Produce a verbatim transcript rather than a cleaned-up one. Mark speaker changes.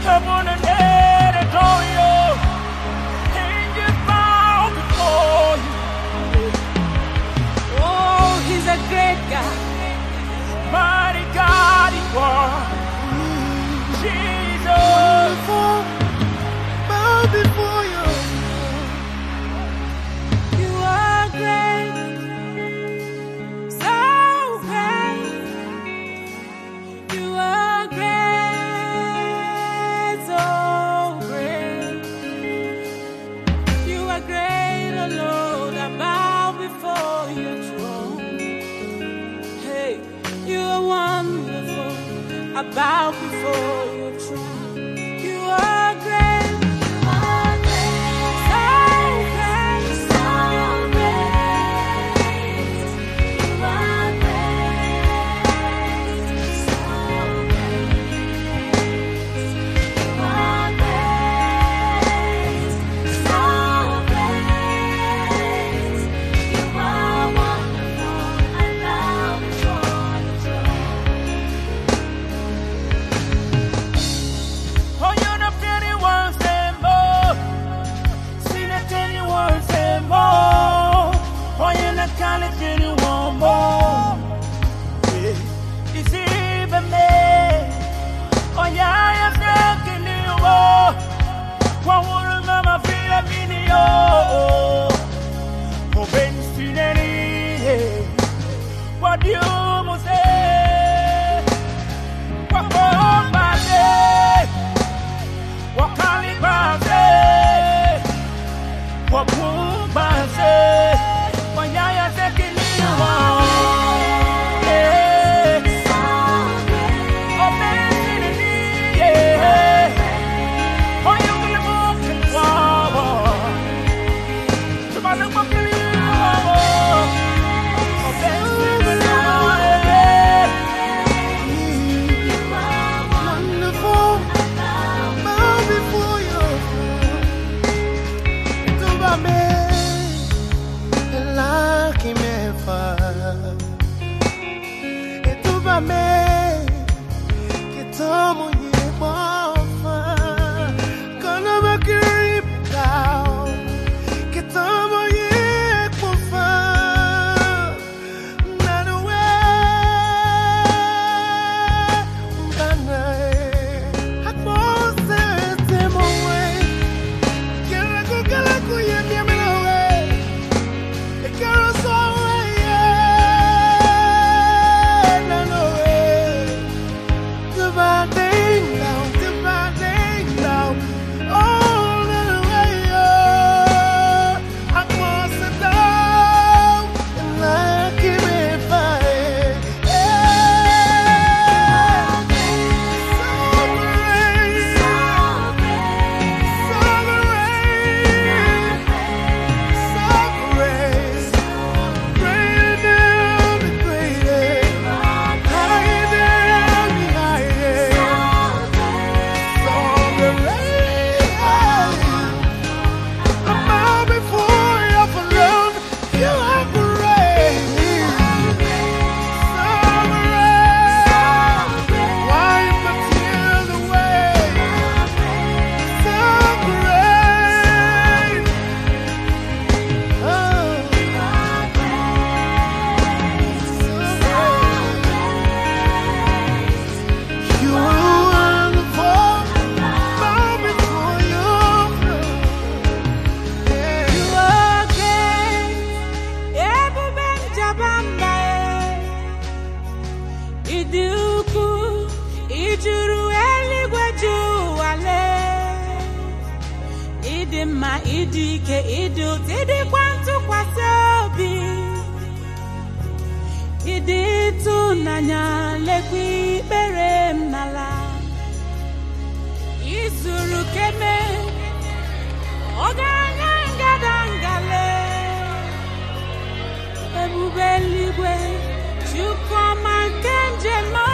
Speaker 1: Heaven and earth adore you. Angels bow before you.
Speaker 2: Oh, he's a great God.
Speaker 1: Mighty God you are. Jesus.
Speaker 3: Bow before you.
Speaker 2: You are great. So great. You are great. So great. You are great, oh Lord. I bow before your throne. Hey, you are wonderful. I bow before your throne. You are great.
Speaker 1: What you must say? What for my day? What can it say? What would I say? When you're taking you on.
Speaker 2: Ma idike idu tidi kwantu kwasobi idi tunanya lekwi berem nala izuru keme oganya ngadangale ebubeligwe chukoma kenje ma